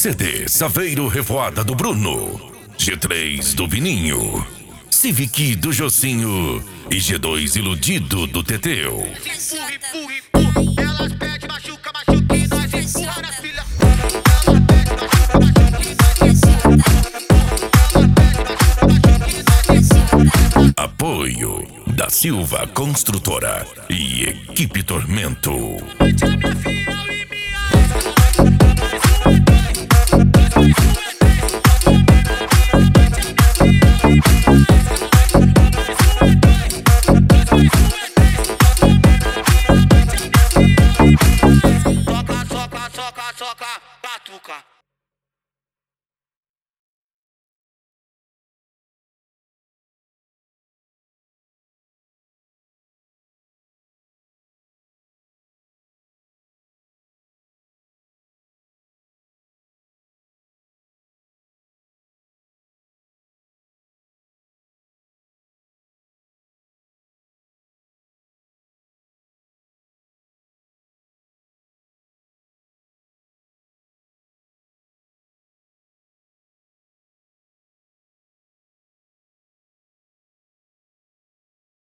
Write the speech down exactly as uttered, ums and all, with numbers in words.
C D Saveiro Revoada do Bruno, G três do Vininho, Civic do Jocinho e G dois Iludido do Teteu. Elas pedem machuca, machuca e nós empurra na filha. Apoio da Silva Construtora e Equipe Tormento. Minha filha.